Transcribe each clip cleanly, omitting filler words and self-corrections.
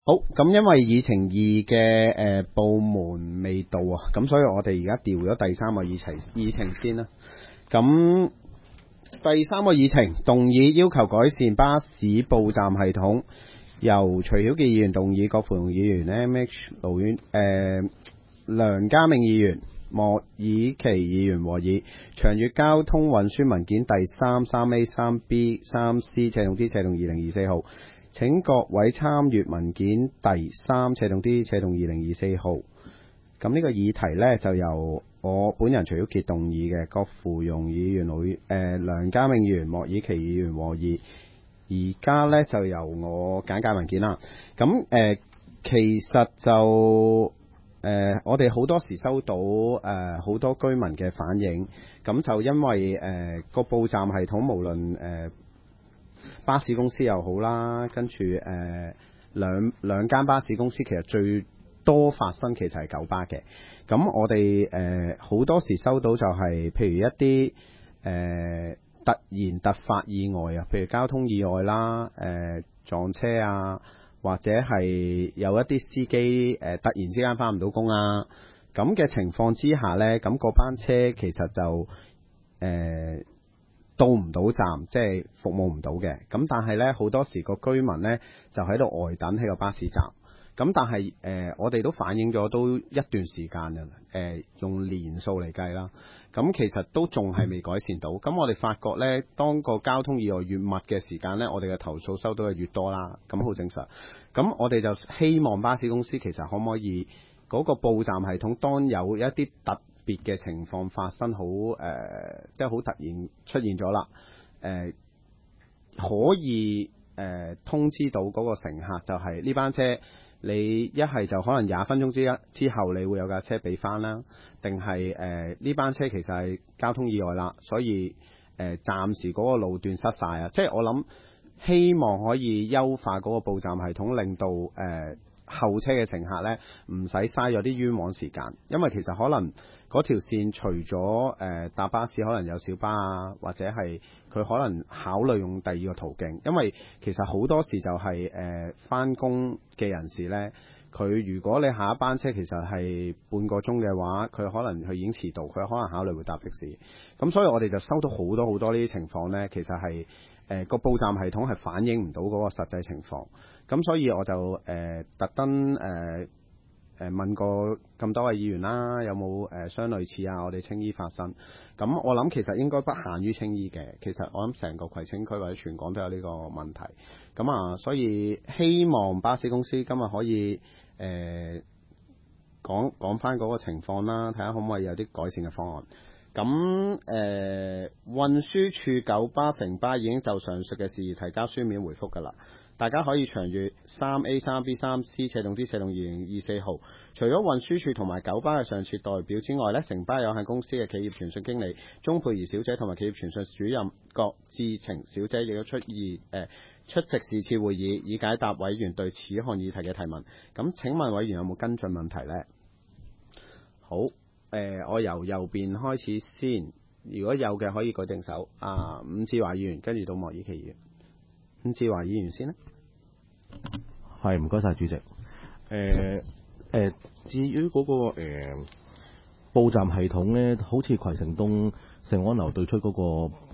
好，咁因為議程2嘅部門未到啊，咁所以我哋而家調咗第3個議程先啦。咁第3個議程動議要求改善巴士報站系統，由徐曉傑議員動議，郭富榮議員、梁家銘議員、莫以琪議員和議。長遠交通運輸文件第3、3A、3B、3C 斜動 D 斜動2024號。請各位參閱文件第3斜動 D 斜動2024號。咁呢個議題呢，就由我本人徐曉傑動議嘅，郭富榮議員梁家銘議員、莫以琪議員和議。而家呢，就由我簡介文件啦。咁其實就我哋好多時收到好多居民嘅反映，咁就因為個報站系統無論巴士公司又好啦，跟住兩間巴士公司其實最多發生其實係九巴嘅。咁我哋好多時收到就係譬如一啲突然突發意外啊，譬如交通意外啦，撞車啊，或者係有一啲司機突然之間返唔到工啊，咁嘅情況之下呢，咁嗰班車其實就到唔到站，即係服務唔到嘅。咁但係呢，好多時個居民呢就喺度呆等喺個巴士站。咁但係我哋都反映咗都一段時間嘅，用年數嚟計啦。咁其實都仲係未改善到。咁我哋發覺呢，當個交通意外越密嘅時間呢，我哋嘅投訴收到嘅越多啦。咁好正常。咁我哋就希望巴士公司其實可唔可以嗰個報站系統，當有一啲特別嘅情況發生，即係好突然出現咗啦，可以通知到嗰個乘客，就係呢班車你一係就可能20分鐘之後你會有架車俾翻啦，定係呢班車其實係交通意外啦，所以暫時嗰個路段塞晒啊！即係我諗希望可以優化嗰個報站系統，令到後車嘅乘客呢唔使嘥咗啲冤枉時間，因為其實可能嗰條線除咗搭巴士，可能有小巴啊，或者係佢可能考慮用第二個途徑，因為其實好多時就係返工嘅人士呢，佢如果你下一班車其實係半個鐘嘅話，佢可能佢已經遲到，佢可能考慮會搭的士。咁所以我哋就收到好多呢啲情況呢，其實係個報站系統係反映唔到嗰個實際情況。咁所以我就特登問過咁多位議員啦，有冇相類似啊？我哋青衣發生，咁我諗其實應該不限於青衣嘅，其實我諗成個葵青區或者全港都有呢個問題。咁啊，所以希望巴士公司今日可以講翻嗰個情況啦，睇下可唔可以有啲改善嘅方案。咁運輸署九巴、城巴已經就上述嘅事宜提交書面回覆㗎啦。大家可以詳閱3A、3B、3C 斜動 D 斜動2024號。除咗運輸署同埋九巴嘅上設代表之外呢，城巴有限公司嘅企業傳訊經理鍾佩儀小姐同埋企業傳訊主任郭志晴小姐亦都出席是次會議，以解答委員對此項議題嘅提問。咁請問委員有冇跟進問題呢？好，我由右邊開始先，如果有嘅可以舉定手。伍志華議員，跟住到莫以琪議員。伍志華議員先啦。 係，唔該晒主席。至於嗰個報站系統咧，好似葵盛東盛安樓對出嗰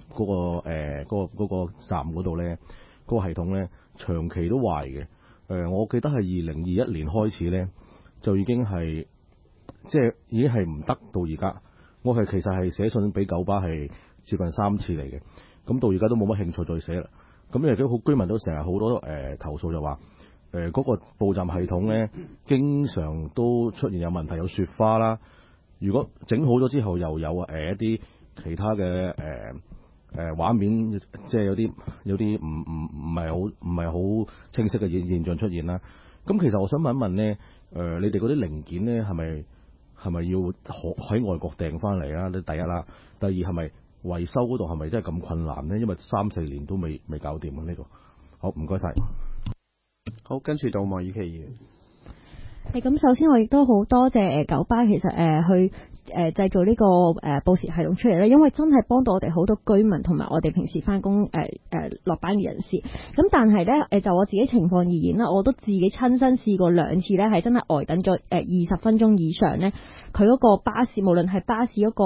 個站嗰度咧，嗰個系統咧長期都壞嘅。我記得係2021年開始咧，就已經係已經係唔得到而家。我係其實係寫信俾九巴係接近3次嚟嘅，咁到而家都冇乜興趣再寫啦。咁因為都好居民都成日好多投訴就話嗰個報站系統咧，經常都出現有問題，有雪花啦。如果整好咗之後，又有一啲其他嘅畫面，即係有啲唔係好清晰嘅現象出現啦。咁其實我想問一問咧，你哋嗰啲零件咧係咪要喺外國訂翻嚟啊？呢第一啦，第二係咪維修嗰度係咪真係咁困難呢？因為3-4年都未搞掂啊！呢個好，唔該晒。 好，跟住到莫以琪議員。 咁首先我亦都好多謝九巴，其實去製造呢個報時系統出嚟咧？因為真係幫到我哋好多居民同埋我哋平時翻工落班嘅人士。咁但係咧就我自己情況而言啦，我都自己親身試過2次咧，係真係呆等咗20分鐘以上咧。佢嗰個巴士，無論係巴士嗰個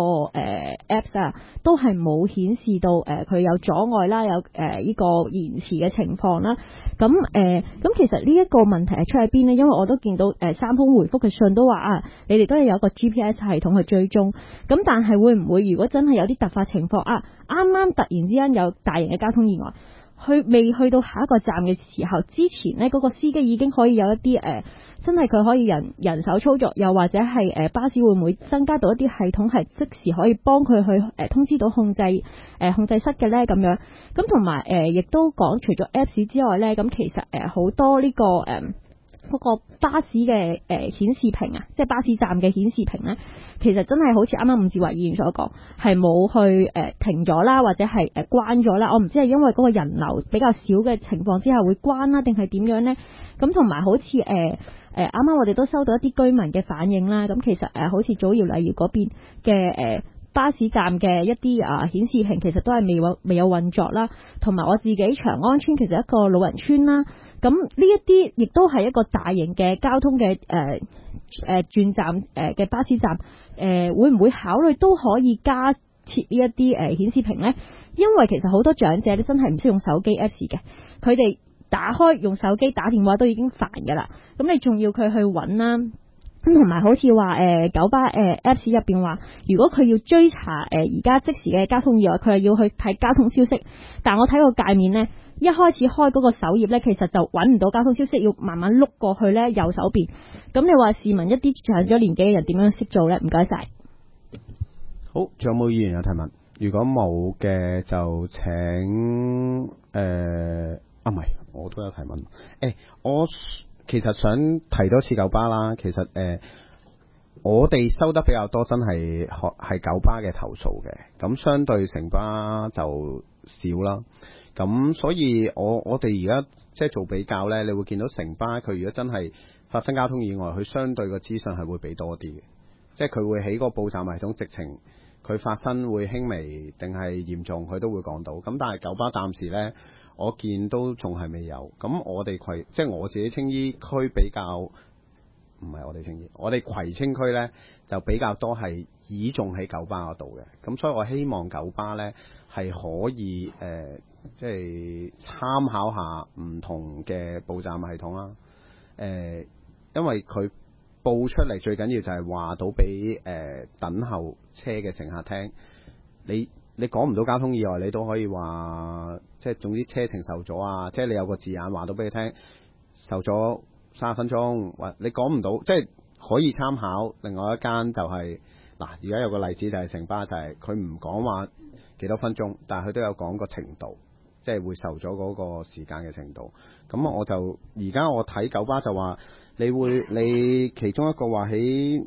Apps 啊，都係冇顯示到佢有阻礙啦，有呢個延遲嘅情況啦。咁其實呢一個問題係出喺邊呢？因為我都見到三封回覆嘅信都話啊，你哋都係有一個 GPS 系統去追蹤。咁但係會唔會如果真係有啲突發情況啊，啱啱突然之間有大型嘅交通意外，未去到下一個站嘅時候，之前呢嗰個司機已經可以有一啲真係佢可以人手操作，又或者係巴士會唔會增加到一啲系統係即時可以幫佢去通知到控制室嘅呢？咁樣咁同埋亦都講除咗 Apps 之外呢，咁其實好多呢個嗰個巴士嘅顯示屏啊，即係巴士站嘅顯示屏呢，其實真係好似啱啱伍志華議員所講，係冇去停咗啦，或者係關咗啦。我唔知係因為嗰個人流比較少嘅情況之下會關啦，定係點樣呢？咁同埋好似啱啱我哋都收到一啲居民嘅反應啦。咁其實好似祖堯禮堯嗰邊嘅巴士站嘅一啲顯示屏其實都係未有運作啦。同埋我自己長安村其實一個老人村啦。咁呢一啲亦都係一個大型嘅交通嘅轉站嘅巴士站，會唔會考慮都可以加設呢一啲顯示屏呢？因為其實好多長者咧真係唔識用手機 Apps 嘅，佢哋打開用手機打電話都已經煩㗎啦。咁你仲要佢去揾啦，咁同埋好似話九巴Apps 入邊話，如果佢要追查而家即時嘅交通意外，佢係要去睇交通消息。但我睇個界面呢，一開始開嗰個首頁呢，其實就揾唔到交通消息，要慢慢碌過去呢右手邊。咁你話市民一啲上咗年紀嘅人點樣識做呢？唔該晒。 好，仲有冇議員有提問？如果冇嘅就請唔係，我都有提問。我其實想提多次九巴啦。其實我哋收得比較多，真係九巴嘅投訴嘅。咁相對城巴就少啦。咁所以我哋而家即係做比較呢，你會見到城巴佢如果真係發生交通意外，佢相對個資訊係會俾多啲嘅。即係佢會喺個報站系統直情佢發生會輕微定係嚴重，佢都會講到。咁但係九巴暫時呢，我見都仲係未有。咁我哋即係我自己青衣區比較，唔係我哋青衣，我哋葵青區呢就比較多係倚重喺九巴嗰度嘅。咁所以我希望九巴呢係可以即係參考下唔同嘅報站系統啦。因為佢報出嚟最緊要就係話到俾等候車嘅乘客聽，你講唔到交通意外，你都可以話即係總之車程受阻啊，即係你有個字眼話到俾佢聽受阻30分鐘，或你講唔到，即係可以參考。另外一間就係嗱，而家有個例子就係城巴，就係佢唔講話幾多分鐘，但係佢都有講個程度，即係會受咗嗰個時間嘅程度。咁我就而家我睇九巴就話你其中一個話喺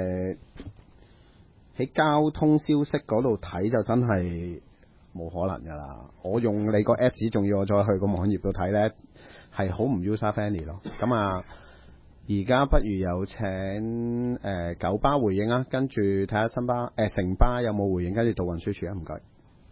交通消息嗰度睇就真係冇可能㗎啦。我用你個 Apps， 仲要我再去個網頁度睇呢，係好唔 user friendly 咯。咁而家不如有請九巴回應啊，跟住睇下城巴有冇回應，跟住到運輸署啊，唔該。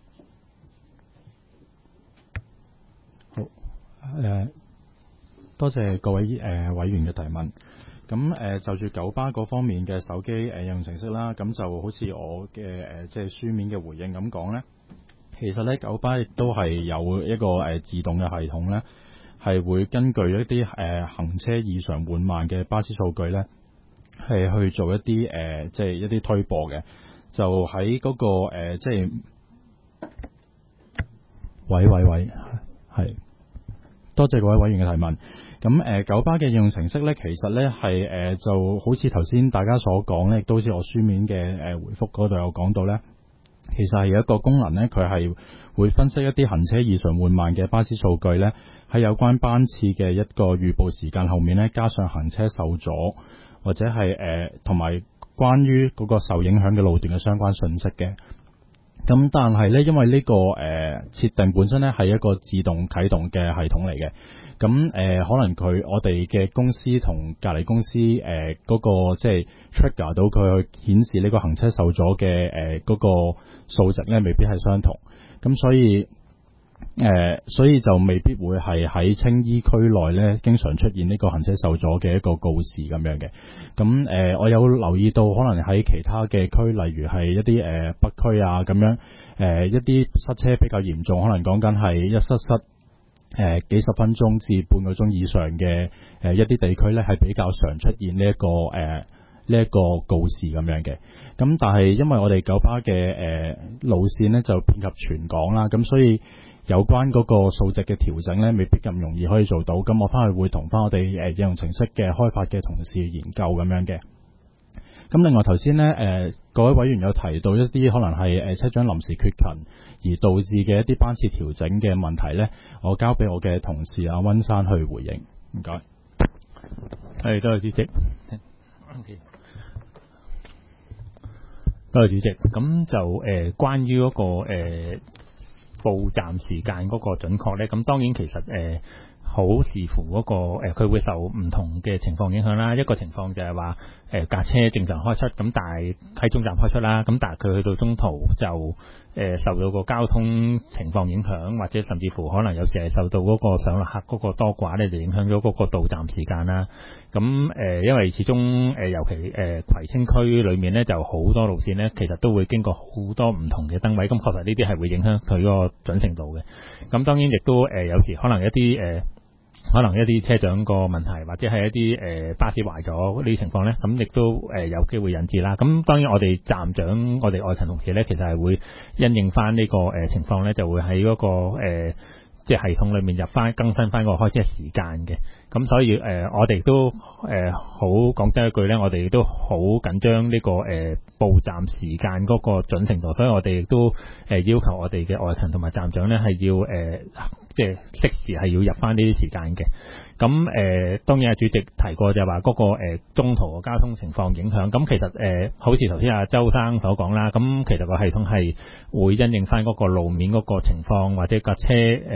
好，多謝各位委員嘅提問。咁就住九巴嗰方面嘅手機應用程式啦，咁就好似我嘅即係書面嘅回應咁講呢，其實呢，九巴亦都係有一個自動嘅系統呢，係會根據一啲行車異常緩慢嘅巴士數據呢，係去做一啲即係一啲推播嘅。就喺嗰個即係喂，係多謝各位委員嘅提問。咁九巴嘅應用程式呢，其實呢係就好似頭先大家所講呢，亦都好似我書面嘅回覆嗰度有講到呢，其實係有一個功能呢，佢係會分析一啲行車異常緩慢嘅巴士數據呢，喺有關班次嘅一個預報時間後面呢，加上行車受阻或者係同埋關於嗰個受影響嘅路段嘅相關信息嘅。 咁但係咧，因為呢個設定本身咧係一個自動啟動嘅系統嚟嘅，咁可能我哋嘅公司同隔離公司嗰個即係 trigger 到佢去顯示呢個行車受阻嘅嗰個數值咧，未必係相同，咁所以就未必會係喺青衣區內咧，經常出現呢個行車受阻嘅一個告示咁樣嘅。咁我有留意到，可能喺其他嘅區，例如係一啲北區啊咁樣，一啲塞車比較嚴重，可能講緊係一塞幾十分鐘至半個鐘以上嘅一啲地區咧，係比較常出現呢一個告示咁樣嘅。咁但係因為我哋九巴嘅路線咧就遍及全港啦，咁所以有關嗰個數值嘅調整咧，未必咁容易可以做到。咁我翻去會同翻我哋應用程式嘅開發嘅同事研究咁樣嘅。咁另外頭先咧各位委員有提到一啲可能係車長臨時缺勤而導致嘅一啲班次調整嘅問題咧，我交俾我嘅同事阿溫山去回應。唔該。 係，多謝主席。多謝主席。咁就關於嗰個報站時間嗰個準確咧，咁當然其實好視乎嗰個佢會受唔同嘅情況影響啦。一個情況就係話架車正常開出，咁但係喺中站開出啦，咁但係佢去到中途就受到個交通情況影響，或者甚至乎可能有時係受到嗰個上落客嗰個多寡咧，就影響咗嗰個到站時間啦。咁因為始終尤其葵青區裏面咧就好多路線咧，其實都會經過好多唔同嘅燈位，咁確實呢啲係會影響佢嗰個準程度嘅。咁當然亦都有時可能一啲車長個問題，或者係一啲巴士壞咗呢啲情況咧，咁亦都有機會引致啦。咁當然我哋站長、我哋外勤同事咧，其實係會因應翻呢個情況咧，就會喺嗰個即係系統裏面更新翻個開車時間嘅。咁所以我哋都好講真一句咧，我哋都好緊張呢個報站時間嗰個準程度，所以我哋亦都要求我哋嘅外勤同埋站長咧係要即係適時係要入翻呢啲時間嘅。咁當然主席提過就係話嗰個中途嘅交通情況影響。咁其實好似頭先阿周生所講啦，咁其實個系統係會因應翻嗰個路面嗰個情況，或者架車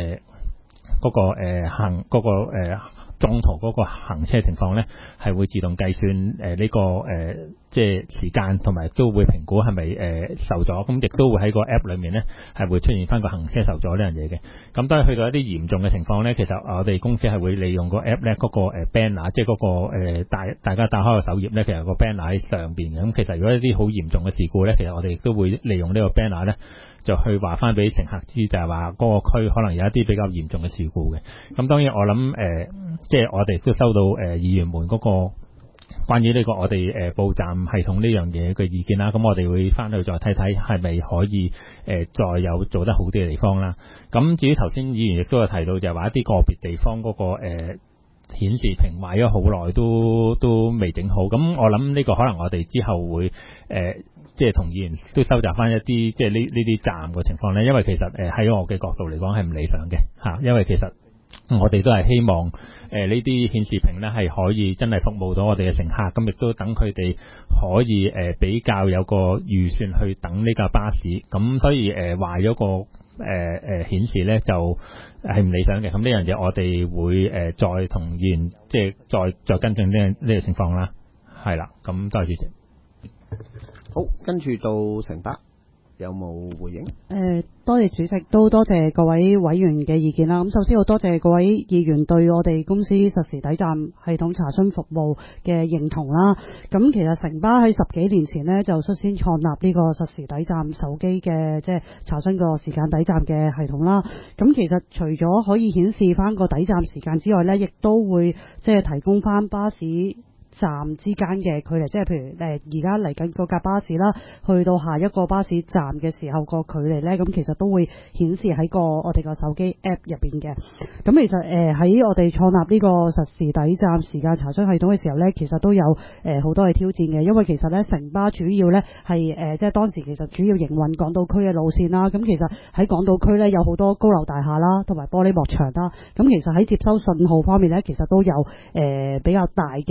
中途嗰個行車情況咧，係會自動計算呢個即係時間，同埋都會評估係咪受阻。咁亦都會喺個 app 裏面咧係會出現翻個行車受阻呢樣嘢嘅。咁當然去到一啲嚴重嘅情況咧，其實我哋公司係會利用個 app 咧嗰個banner，即係嗰個大家打開個首頁咧，其實個 banner 喺上邊嘅。咁其實如果一啲好嚴重嘅事故咧，其實我哋亦都會利用呢個 banner 咧，就去話翻俾乘客知，就係話嗰個區可能有一啲比較嚴重嘅事故嘅。咁當然我諗即係我哋都收到議員們嗰個關於呢個我哋報站系統呢樣嘢嘅意見啦。咁我哋會翻去再睇睇係咪可以再有做得好啲嘅地方啦。咁至於頭先議員亦都有提到，就係話一啲個別地方嗰個顯示屏壞咗好耐都未整好。咁我諗呢個可能我哋之後會即係同議員都收集翻一啲即係呢啲站嘅情況咧，因為其實喺我嘅角度嚟講係唔理想嘅嚇，因為其實我哋都係希望呢啲顯示屏咧係可以真係服務到我哋嘅乘客，咁亦都等佢哋可以比較有個預算去等呢架巴士，咁所以壞咗個顯示咧就係唔理想嘅。咁呢樣嘢我哋會再同議員即係再跟進呢個情況啦，係啦。咁多謝主席。 好，跟住到城巴有冇回應？ 多謝主席，都多謝各位委員嘅意見啦。咁首先好多謝各位議員對我哋公司實時抵站系統查詢服務嘅認同啦。咁其實城巴喺10幾年前呢，就率先創立呢個實時抵站手機嘅即係查詢個時間抵站嘅系統啦。咁其實除咗可以顯示翻個抵站時間之外呢，亦都會即係提供翻巴士站之間嘅距離，即係譬如而家嚟緊嗰架巴士啦，去到下一個巴士站嘅時候個距離呢，咁其實都會顯示喺我哋個手機 app 入邊嘅。咁其實喺我哋創立呢個實時抵站時間查詢系統嘅時候呢，其實都有好多嘅挑戰嘅，因為其實呢，城巴主要呢係即係當時其實主要營運港島區嘅路線啦。咁其實喺港島區呢，有好多高樓大廈啦，同埋玻璃幕牆啦。咁其實喺接收信號方面呢，其實都有比較大嘅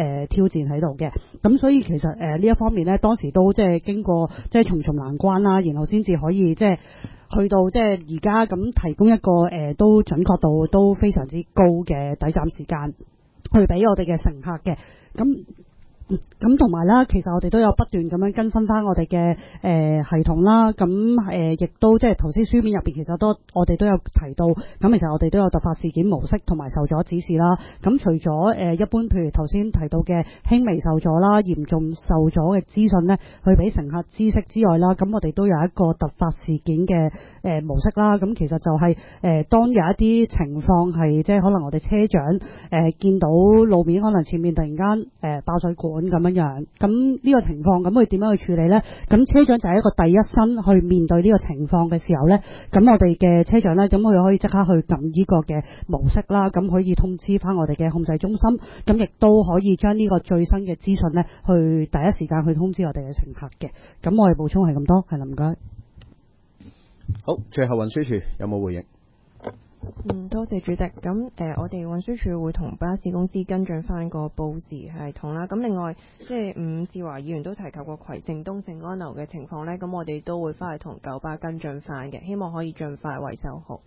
挑戰喺度嘅。咁所以其實呢一方面咧，當時都即係經過即係重重難關啦，然後先至可以即係去到即係而家咁提供一個都準確度都非常之高嘅抵站時間去俾我哋嘅乘客嘅。咁同埋啦，其實我哋都有不斷咁樣更新翻我哋嘅系統啦。咁亦都即係頭先書面入邊其實我哋都有提到，咁其實我哋都有突發事件模式同埋受阻指示啦。咁除咗一般譬如頭先提到嘅輕微受阻啦、嚴重受阻嘅資訊呢，去俾乘客知悉之外啦，咁我哋都有一個突發事件嘅模式啦。咁其實就係當有一啲情況係即係可能我哋車長見到路面可能前面突然間爆水管咁樣，咁呢個情況咁佢點樣去處理呢？咁車長就係一個第一身去面對呢個情況嘅時候呢，咁我哋嘅車長呢，咁佢可以即刻去撳呢個嘅模式啦，咁可以通知翻我哋嘅控制中心，咁亦都可以將呢個最新嘅資訊呢，去第一時間去通知我哋嘅乘客嘅。咁我哋補充係咁多，係啦，唔該。 好，最後運輸署有冇回應？ 多謝主席。咁我哋運輸署會同巴士公司跟進翻個報時系統啦。咁另外，即係伍志華議員都提及過葵盛東靜安樓嘅情況呢，咁我哋都會翻去同九巴跟進翻嘅，希望可以盡快維修好。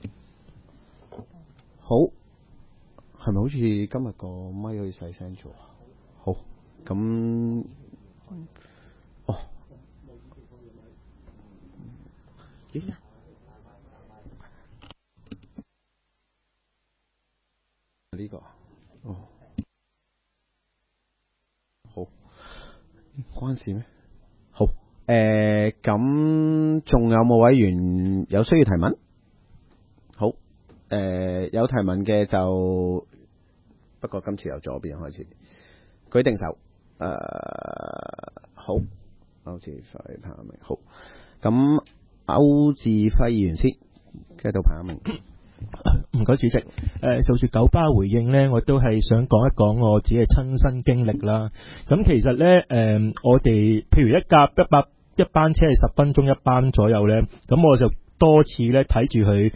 好，係咪好似今日個咪可以細聲咗？好，咁哦，咦？呢個哦，好，關事咩？好，咁仲有冇委員有需要提問？好，有提問嘅就，不過今次由左邊開始，舉定手。好，歐志輝彭明，好，咁歐志輝議員先，跟住到彭明。 唔該主席，就住九巴回應呢，我都係想講一講我自己嘅親身經歷啦。咁其實呢，我哋譬如一班車係10分鐘一班左右呢，咁我就多次呢睇住佢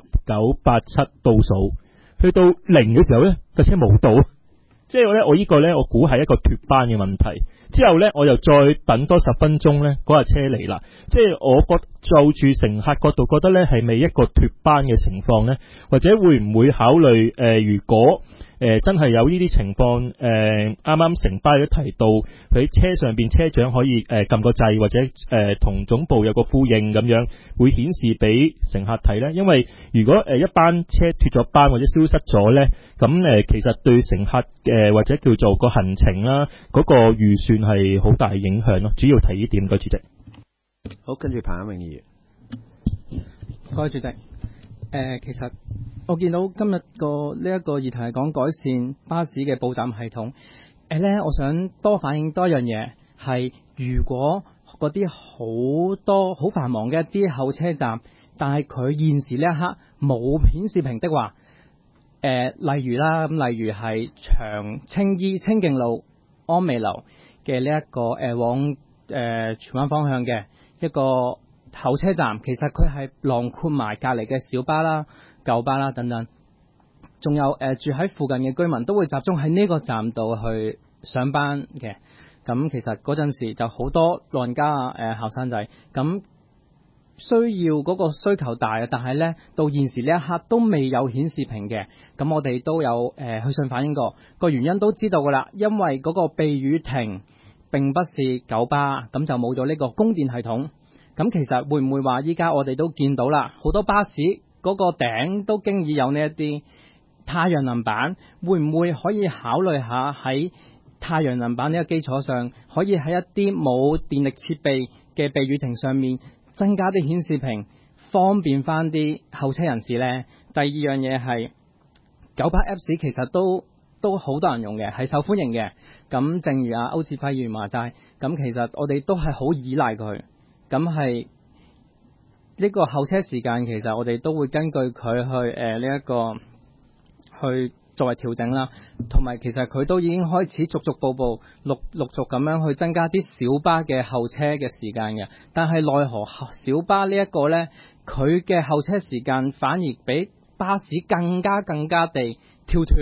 10、9、8、7倒數，去到0嘅時候呢，架車冇到，即係呢，我呢個呢，我估係一個脫班嘅問題。之後呢，我又再等多10分鐘呢，嗰架車嚟啦。即係我就住乘客角度覺得呢，係咪一個脫班嘅情況呢？或者會唔會考慮如果真係有呢啲情況，啱啱城巴都提到佢車上邊車長可以撳個掣，或者同總部有個呼應咁樣，會顯示俾乘客睇呢？因為如果一班車脫咗班或者消失咗呢，咁其實對乘客或者叫做個行程啦，嗰個預算係好大影響咯。主要提呢點，主席。 好，跟住彭永議員。 各位主席，其實我見到今日呢一個議題係講改善巴士嘅報站系統。我想多反映多一樣嘢，係如果嗰啲好多好繁忙嘅一啲候車站，但係佢現時呢一刻冇顯示屏的話，例如係青衣清徑路安美樓嘅呢一個往荃灣方向嘅一個候車站，其實佢係囊括埋隔離嘅小巴啦、舊巴啦等等，仲有住喺附近嘅居民都會集中喺呢個站度去上班嘅。咁其實嗰陣時就好多老人家後生仔，咁需要嗰個需求大啊，但係呢，到現時呢一刻都未有顯示屏嘅。咁我哋都有去信反映過，個原因都知道㗎啦，因為嗰個避雨亭並不是九巴，咁就冇咗呢個供電系統。咁其實會唔會話依家我哋都見到啦，好多巴士嗰個頂都經已有呢一啲太陽能板，會唔會可以考慮下喺太陽能板呢個基礎上，可以喺一啲冇電力設備嘅避雨亭上面增加啲顯示屏，方便翻啲候車人士呢？第二樣嘢係九巴 Apps 其實都好多人用嘅，係受歡迎嘅。咁正如阿歐志輝議員話齋，咁其實我哋都係好依賴佢。咁係呢個候車時間，其實我哋都會根據佢去去作為調整啦。同埋其實佢都已經開始逐步陸續咁樣去增加啲小巴嘅候車嘅時間嘅。但係奈何小巴呢一個呢，佢嘅候車時間反而比巴士更加地跳脫，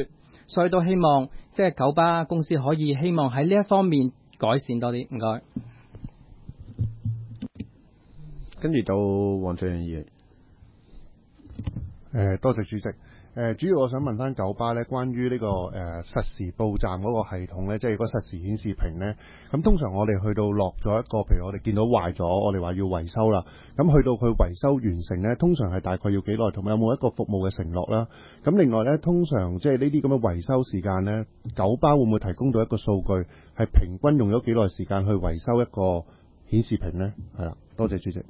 所以都希望即係九巴公司可以希望喺呢一方面改善多啲。唔該。 跟住到黃俊賢議員。 多謝主席。主要我想問翻九巴咧，關於呢個實時報站嗰個系統咧，即係個實時顯示屏咧。咁通常我哋去到落咗一個，譬如我哋見到壞咗，我哋話要維修啦。咁去到佢維修完成咧，通常係大概要幾耐？同埋有冇一個服務嘅承諾啦？咁另外咧，通常即係呢啲咁嘅維修時間咧，九巴會唔會提供到一個數據，係平均用咗幾耐時間去維修一個顯示屏咧？係啦，多謝主席。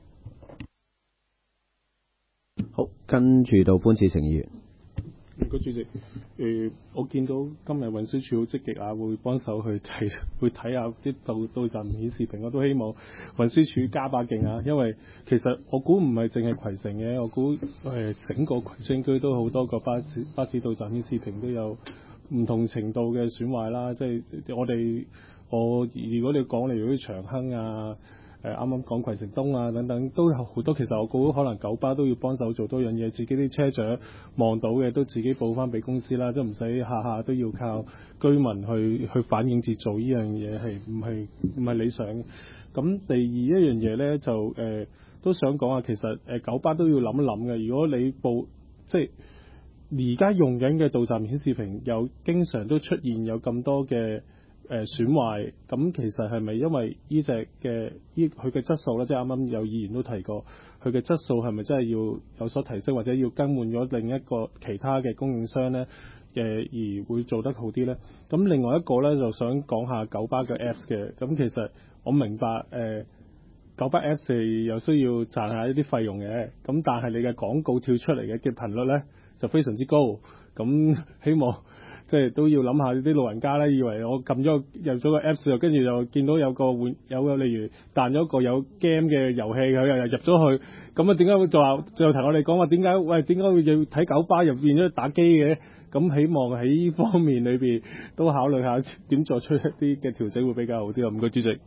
好，跟住到潘志成議員。 唔該主席，我見到今日運輸署好積極啊，會幫手去睇下啲到站顯示屏，我都希望運輸署加把勁啊，因為其實我估唔係淨係葵盛嘅，我估整個葵青區都好多個巴士到站顯示屏都有唔同程度嘅損壞啦，即係如果你講例如啲長亨啊。啱啱講葵盛東啊等等都有好多，其實我估可能九巴都要幫手做多樣嘢，自己啲車長望到嘅都自己報翻俾公司啦，即係唔使下下都要靠居民去反映至做呢樣嘢，係唔係理想。咁第二一樣嘢咧就都想講下，其實九巴都要諗一諗嘅。如果你即係而家用緊嘅到站顯示屏又經常都出現有咁多嘅損壞，咁其實係咪因為呢隻嘅佢嘅質素咧？即係啱啱有議員都提過，佢嘅質素係咪真係要有所提升，或者要更換咗另一個其他嘅供應商咧？而會做得好啲咧？咁另外一個咧就想講下九巴嘅 Apps 嘅。咁其實我明白九巴 Apps 係有需要賺下一啲費用嘅，咁但係你嘅廣告跳出嚟嘅頻率咧就非常之高，咁希望。即係都要諗下啲老人家咧，以為我入咗個 Apps 度，跟住就見到有個例如彈咗個有 game 嘅遊戲，佢又入咗去，咁啊點解會就話最後同我哋講話點解會要睇九巴入變咗打機嘅？咁希望喺呢方面裏邊都考慮下點作出一啲嘅調整會比較好啲咯。唔該主席。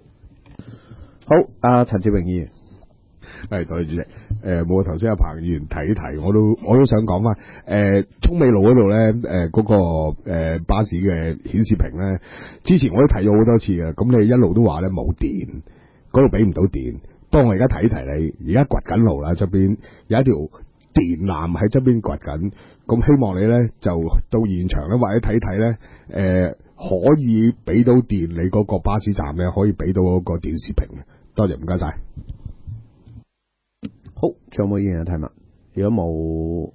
好，陳志榮議員。 係，多謝主席。冇頭先阿彭議員提一提，我都想講翻。涌美路嗰度咧，嗰個巴士嘅顯示屏咧，之前我都提咗好多次嘅。咁你一路都話咧冇電，嗰度俾唔到電。不過我而家提一提你，而家掘緊路啦，側邊有一條電纜喺側邊掘緊。咁希望你咧就到現場咧，或者睇睇咧，可以俾到電你嗰個巴士站咧，可以俾到嗰個電視屏。多謝，唔該晒。 好，仲有冇議員有提問？如果冇，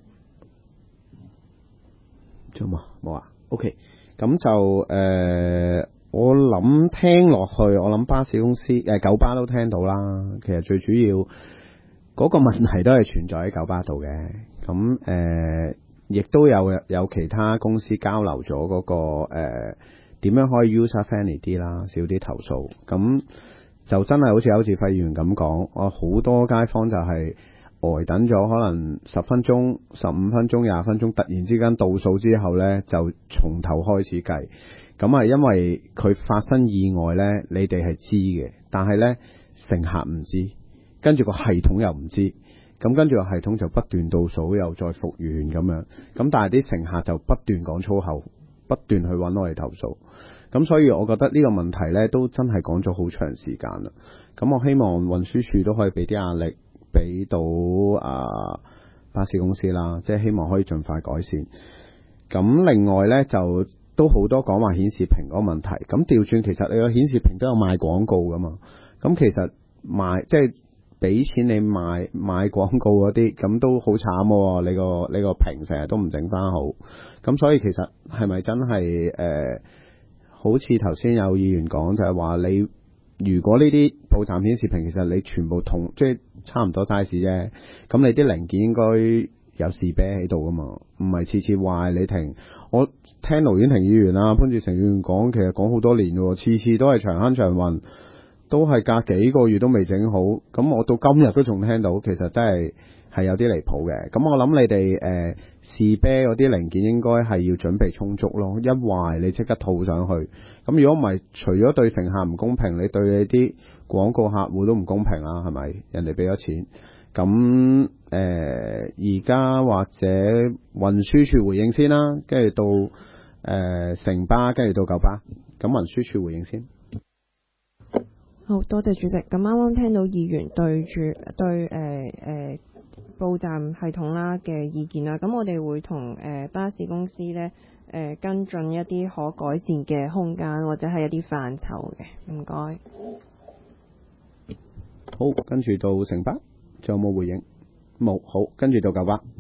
仲有冇啊 ？OK， 咁就我諗聽落去，我諗巴士公司九巴都聽到啦。其實最主要嗰個問題都係存在喺九巴度嘅。咁亦都有其他公司交流咗嗰個點樣可以 user friendly 啲啦，少啲投訴。咁就真係好似區志輝議員咁講，我好多街坊就係呆等咗可能10分鐘、15分鐘、20分鐘，突然之間倒數之後呢，就從頭開始計。咁係因為佢發生意外呢，你哋係知嘅，但係呢，乘客唔知，跟住個系統又唔知，咁跟住個系統就不斷倒數又再復原咁樣，咁但係啲乘客就不斷講粗口，不斷去揾我哋投訴。咁所以我覺得呢個問題呢都真係講咗好長時間啦。咁我希望運輸署都可以俾啲壓力，俾到巴士公司啦，即係希望可以盡快改善。咁另外呢，就都好多講話顯示屏嗰個問題。咁調轉其實你個顯示屏都有賣廣告噶嘛。咁其實即係俾錢你買廣告嗰啲，咁都好慘喎。你個屏成日都唔整翻好。咁所以其實係咪真係好似頭先有議員講，就係話你如果呢啲報站顯示屏，其實你全部即係差唔多 size 啫。咁你啲零件應該有士啤喺度噶嘛，唔係次次壞你停。我聽盧婉婷議員啦、潘志成議員講，其實講好多年喎，次次都係長坑長運，都係隔幾個月都未整好。咁我到今日都仲聽到，其實真係有啲離譜嘅。咁我諗你哋士啤嗰啲零件應該係要準備充足咯，一壞你即刻套上去。咁如果唔係，除咗對乘客唔公平，你對你啲廣告客戶都唔公平啦，係咪？人哋俾咗錢， 咁而家或者運輸署回應先啦，跟住到城巴，跟住到九巴。咁運輸署回應先。 好多謝主席。咁啱啱聽到議員對報站系統啦嘅意見啦，咁我哋會同巴士公司呢跟進一啲可改善嘅空間或者係一啲範疇嘅。唔該。 好，跟住到城巴，仲有冇回應？冇。好，跟住到九巴。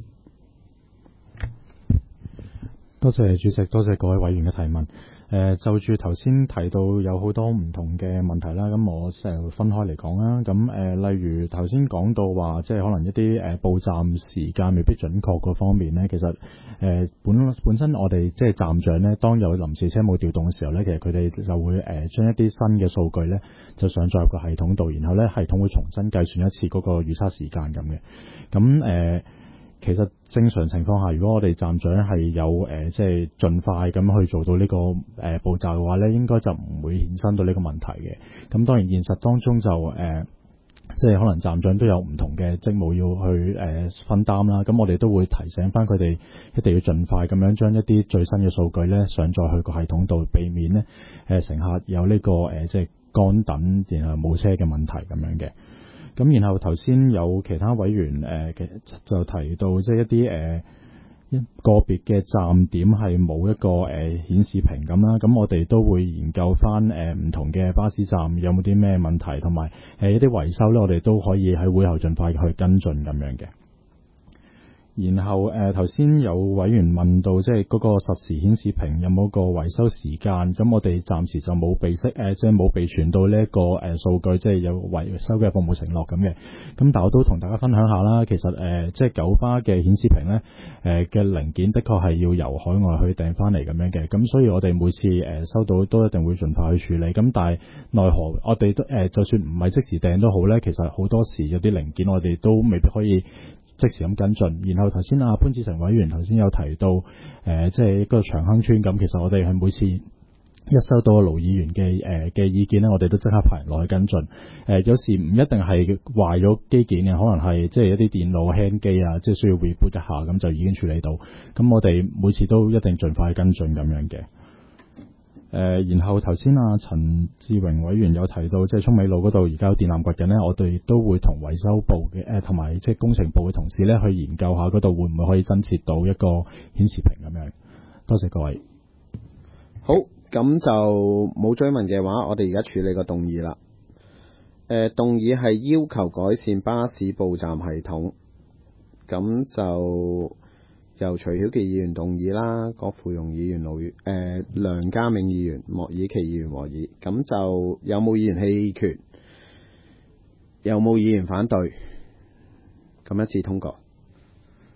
多謝主席，多謝各位委員嘅提問。就住頭先提到有好多唔同嘅問題啦，咁我就分開嚟講啦。咁例如頭先講到話，即係可能一啲報站時間未必準確嗰方面呢，其實本身我哋即係站長呢，當有臨時車務調動嘅時候呢，其實佢哋就會將一啲新嘅數據呢就上載入個系統度，然後呢系統會重新計算一次嗰個預測時間咁嘅。咁其實正常情況下，如果我哋站長係有即係盡快咁去做到呢個步驟嘅話咧，應該就唔會衍生到呢個問題嘅。咁當然現實當中就即係可能站長都有唔同嘅職務要去分擔啦。咁我哋都會提醒翻佢哋一定要盡快咁樣將一啲最新嘅數據咧上載去個系統度，避免咧乘客有呢個即係乾等然後冇車嘅問題咁樣嘅。咁然後頭先有其他委員就提到即係一啲個別嘅站點係冇一個顯示屏咁啦，咁我哋都會研究翻唔同嘅巴士站有冇啲咩問題，同埋一啲維修咧，我哋都可以喺會後盡快去跟進咁樣嘅。然後頭先有委員問到即係嗰個實時顯示屏有冇個維修時間，咁我哋暫時就冇備即係冇備存到呢一個數據，即係有維修嘅服務承諾咁嘅。咁但我都同大家分享下啦，其實即係九巴嘅顯示屏咧嘅零件的確係要由海外去訂翻嚟咁樣嘅，咁所以我哋每次收到都一定會盡快去處理。咁但係奈何我哋都就算唔係即時訂都好咧，其實好多時有啲零件我哋都未必可以即時咁跟進。然後頭先潘志成委員頭先有提到即係嗰個長亨村咁，其實我哋係每次一收到盧議員嘅意見咧，我哋都即刻派人落去跟進。有時唔一定係壞咗機件嘅，可能係即係一啲電腦輕機啊，即係需要 reboot 一下咁就已經處理到。咁我哋每次都一定盡快跟進咁樣嘅。然後頭先陳志榮委員有提到，即係涌美路嗰度而家有電纜掘緊呢，我哋都會同維修部嘅同埋即係工程部嘅同事呢去研究下嗰度會唔會可以增設到一個顯示屏咁樣。多謝各位。 好，咁就冇追問嘅話，我哋而家處理個動議啦。動議係要求改善巴士報站系統，咁就由徐曉琪議員動議啦，郭富榮議員、梁家銘議員、莫以琪議員和議。咁就有冇議員棄權？有冇議員反對？咁一致通過。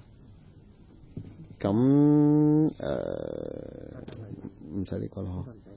咁唔使呢個咯。